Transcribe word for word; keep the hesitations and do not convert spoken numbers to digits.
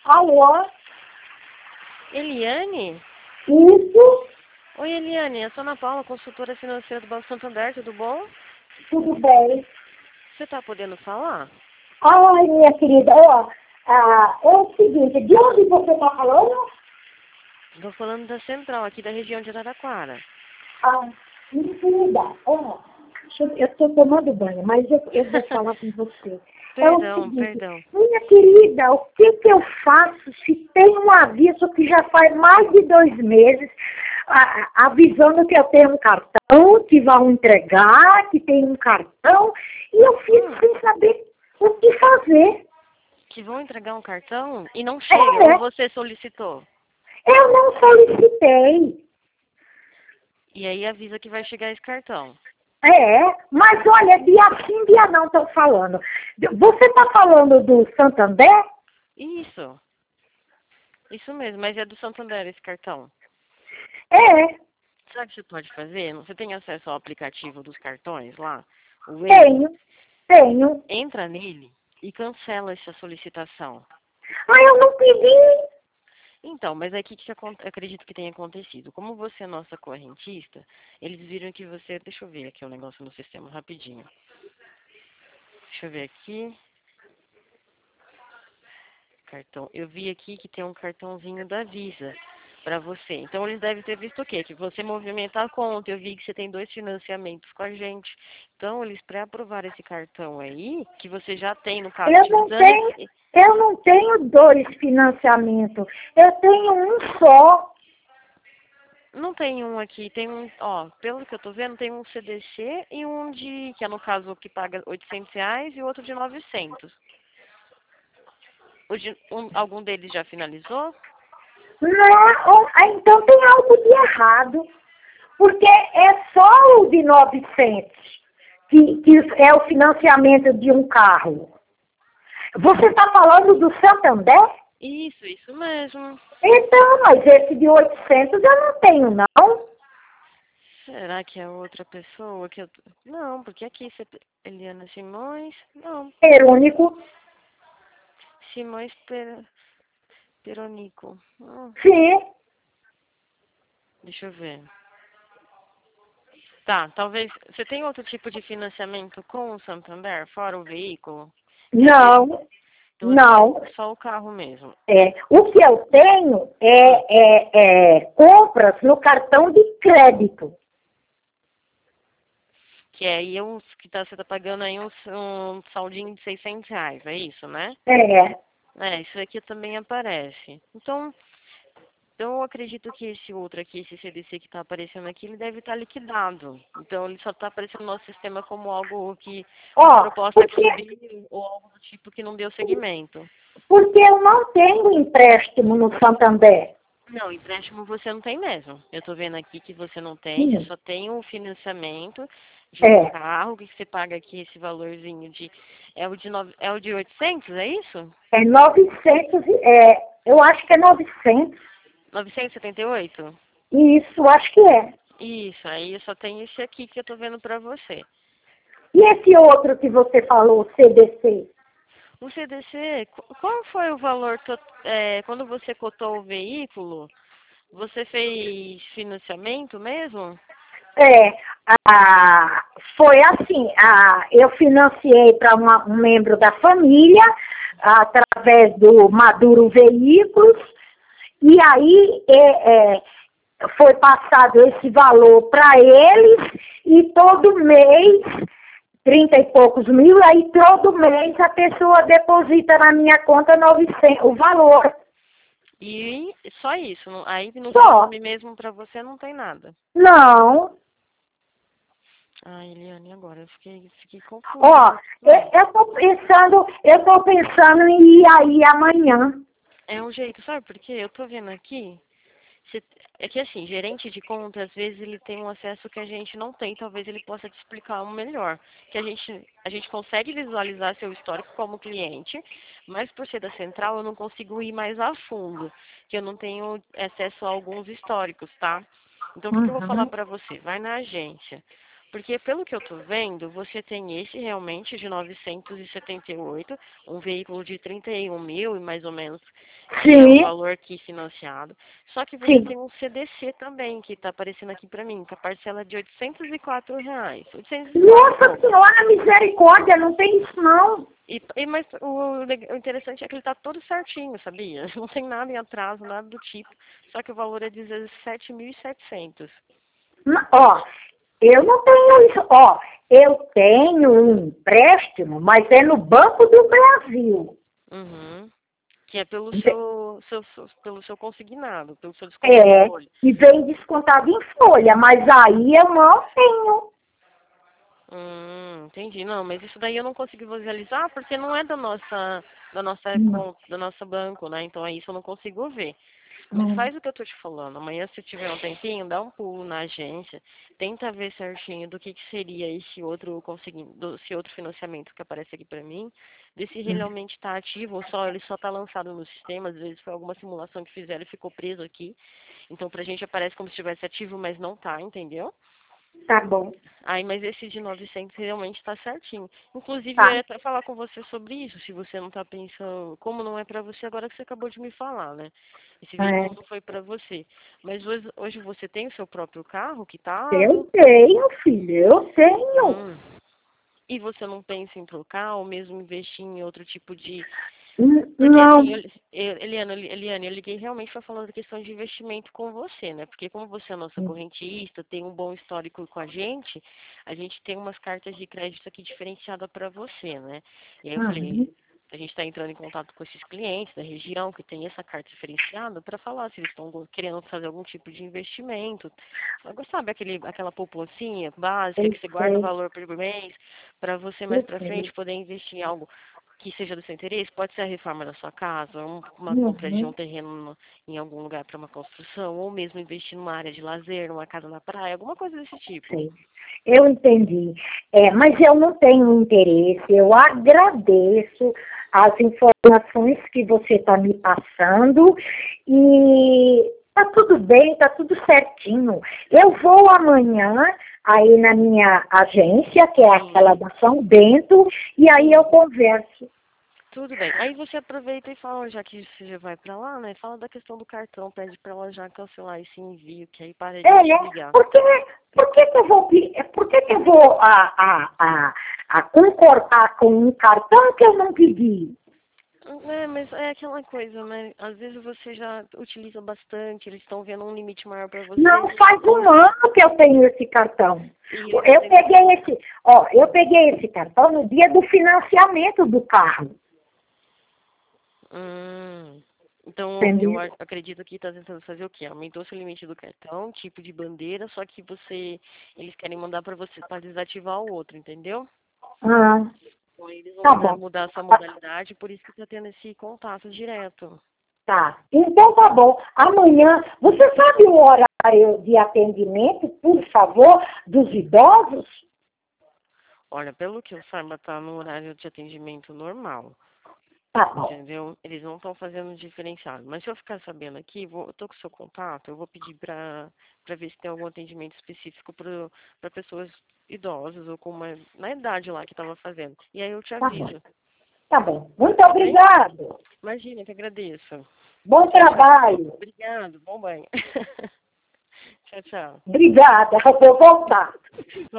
Alô? Eliane? Isso? Oi, Eliane, eu sou Ana Paula, consultora financeira do Banco Santander, tudo bom? Tudo bem? Você está podendo falar? Ai, minha querida, ó, ah, é o seguinte, de onde você está falando? Estou falando da Central, aqui da região de Araraquara. Ah, minha querida, ó, deixa eu estou tomando banho, mas eu, eu vou falar com você. É o Perdão, seguinte, perdão. minha querida, o que que eu faço se tem um aviso que já faz mais de dois meses ah, avisando que eu tenho um cartão, que vão entregar, que tem um cartão, e eu fico Hum, sem saber o que fazer. que vão entregar um cartão e não chega, É, ou você solicitou? eu não solicitei. E aí avisa que vai chegar esse cartão. É, mas olha, dia sim, dia não estão falando. Você está falando do Santander? Isso, isso mesmo, mas é do Santander esse cartão. É, Sabe o que você pode fazer? Você tem acesso ao aplicativo dos cartões lá? O Waze? tenho, tenho. Entra nele e cancela essa solicitação. Ah, eu não pedi. Então, mas aqui que acon- acredito que tenha acontecido. Como você é nossa correntista, eles viram que você... Deixa eu ver aqui o negócio no sistema rapidinho. Deixa eu ver aqui. Cartão. Eu vi aqui que tem um cartãozinho da Visa para você. Então, eles devem ter visto o quê? Que você movimenta a conta. Eu vi que você tem dois financiamentos com a gente. Então, eles pré-aprovaram esse cartão aí, que você já tem, no caso, Eu não utilizando tenho, esse... eu não tenho dois financiamentos. Eu tenho um só. Não tem um aqui, tem um, ó, pelo que eu tô vendo, tem um C D C e um de, que é no caso que paga oitocentos reais e outro de novecentos. O de, um, algum deles já finalizou? Não, ah, então tem algo de errado. Porque é só o de novecentos, que, que é o financiamento de um carro. Você está falando do Santander? Isso, isso mesmo. Então, mas esse de oitocentos eu não tenho, não. Será que é outra pessoa que eu... tô- Não, porque aqui você... Eliana Simões... Não, Verônico? Simões per... Peronico. Hum, Sim. deixa eu ver. Tá, talvez... Você tem outro tipo de financiamento com o Santander, fora o veículo? Que às vezes... Não, Então é só, não. o- só o carro mesmo. É, o que eu tenho Hum. é, é, é compras no cartão de crédito. Que é aí uns, que tá, você tá pagando aí uns, um saldinho de seiscentos reais, é isso, né? É. É, isso aqui também aparece. Então, então eu acredito que esse outro aqui, esse C D C que está aparecendo aqui, ele deve estar liquidado. Então ele só está aparecendo no nosso sistema como algo que, uma Ó, proposta que porque, subiu ou algo do tipo que não deu seguimento. porque eu não tenho empréstimo no Santander. Não, empréstimo você não tem mesmo. Eu tô vendo aqui que você não tem, você Sim. só tem o financiamento de um É. carro, que você paga aqui esse valorzinho de... É o de, nove, é o de oitocentos, é isso? É novecentos, e- é, eu acho que é novecentos. novecentos e setenta e oito? Isso, acho que é. Isso, aí eu só tenho esse aqui que eu tô vendo pra você. E esse outro que você falou, C D C? O C D C, qu- qual foi o valor, to- é, quando você cotou o veículo, você fez financiamento mesmo? É, a, foi assim, a, eu financiei para um membro da família, através do Maduro Veículos, e aí é, é, foi passado esse valor para eles, e todo mês, trinta e poucos mil, aí todo mês a pessoa deposita na minha conta novecentos, o valor. E só isso, não- aí no seu Só. nome mesmo pra você não tem nada. Não. Ah, Eliane, agora eu fiquei, fiquei Ó, confusa. eu, Hum, eu tô pensando, eu tô pensando em ir aí amanhã. é um jeito, sabe por quê? Eu tô vendo aqui, você- é que assim, gerente de conta, às vezes ele tem um acesso que a gente não tem, talvez ele possa te explicar um melhor. Que a gente, a gente consegue visualizar seu histórico como cliente, mas por ser da central eu não consigo ir mais a fundo, que eu não tenho acesso a alguns históricos, tá? Então o que, que eu vou falar Uhum. pra você? Vai na agência. Porque pelo que eu tô vendo, você tem esse realmente de novecentos e setenta e oito, um veículo de trinta e um mil e mais ou menos, que é o Sim, valor aqui financiado. Só que você sim. tem um C D C também, que tá aparecendo aqui pra mim, que a parcela é de oitocentos e quatro reais. oitocentos e quatro e Nossa pouco. Senhora, misericórdia, não tem isso não. E, e, mas o, leg- o interessante é que ele tá todo certinho, sabia? Não tem nada em atraso, nada do tipo. Só que o valor é dezessete mil e setecentos. N- Ó, eu não tenho isso. Ó, eu tenho um empréstimo, mas é no Banco do Brasil. Uhum. Que é pelo seu, seu, seu- pelo seu consignado, pelo seu desconto em É, folha. e vem descontado em folha, mas aí eu não tenho. Hum, entendi. Não, mas isso daí eu não consigo visualizar porque não é da nossa, da nossa Hum, conta, do nosso banco, né? Então aí isso eu não consigo ver. Mas hum, faz o que eu tô te falando. Amanhã, se tiver um tempinho, dá um pulo na agência, tenta ver certinho do que, que seria esse outro conseguindo, do- esse outro financiamento que aparece aqui pra mim, ver se ele hum. realmente está ativo ou só ele só está lançado no sistema. Às vezes foi alguma simulação que fizeram e ficou preso aqui. Então pra gente aparece como se estivesse ativo, mas não tá, entendeu? Tá bom, Aí, mas esse de novecentos realmente está certinho. Inclusive, eu tá. ia até falar com você sobre isso, se você não está pensando, como não é para você agora que você acabou de me falar, né? Esse veículo É, não foi para você. Mas hoje, hoje você tem o seu próprio carro, eu quitado? tenho, filho, eu tenho. Hum. E você não pensa em trocar ou mesmo investir em outro tipo de... Hum, Porque assim, Não. eu, eu- Eliana, Eliane, eu liguei realmente para falar da questão de investimento com você, né? Porque como você é nossa correntista, tem um bom histórico com a gente, a gente tem umas cartas de crédito aqui diferenciadas para você, né? E aí eu falei, Uhum. a gente está entrando em contato com esses clientes da região que tem essa carta diferenciada para falar se eles estão go- querendo fazer algum tipo de investimento. Sabe sabe aquele, aquela poupancinha básica Eu que você guarda o sei, valor por mês para você mais eu para sei. frente poder investir em algo que seja do seu interesse? Pode ser a reforma da sua casa, um- uma compra de um Uhum. terreno no- em algum lugar para uma construção, ou mesmo investir numa área de lazer, numa casa na praia, alguma coisa desse tipo. Sei. Eu entendi. É, mas eu não tenho interesse. Eu agradeço as informações que você está me passando e tá tudo bem, tá tudo certinho. Eu vou amanhã aí na minha agência, que é aquela Sim, da São Bento, e aí eu sim. converso. Tudo bem. Aí você aproveita e fala, já que você já vai pra lá, né? Fala da questão do cartão, pede pra ela já cancelar esse envio, que aí para de É, te é. ligar. Por que, por que, que eu vou, pe- é, por que, que eu vou a, a, a, a concordar com um cartão que eu não pedi? É, mas é aquela coisa, né? Às vezes você já utiliza bastante, eles estão vendo um limite maior pra você, Não faz ou um ano que eu tenho esse cartão. e eles Eu podem. peguei esse, ó, eu peguei esse cartão no dia do financiamento do carro. Hum, então, eu Entendeu? a- acredito que está tentando fazer o quê? Aumentou seu limite do cartão, tipo de bandeira, só que você, eles querem mandar para você para desativar o outro, entendeu? Ah, Então, aí eles vão tá mudar, bom. mudar essa modalidade, por isso que está tendo esse contato direto. Tá. Então tá bom. Amanhã, você sabe o horário de atendimento, por favor, dos idosos? Olha, pelo que eu saiba, tá no horário de atendimento normal, Tá bom. entendeu? Eles não estão fazendo diferenciado. Mas se eu ficar sabendo aqui, vou, eu tô com o seu contato, eu vou pedir para para ver se tem algum atendimento específico para pessoas idosas ou com uma, na idade lá que estava fazendo. E aí eu te Tá bom. aviso, Tá bom. Muito tá bem? obrigado. Imagina, que agradeço. Bom Tchau, tchau. trabalho. Obrigado, bom banho. Tchau, tchau. Obrigada. Eu vou voltar.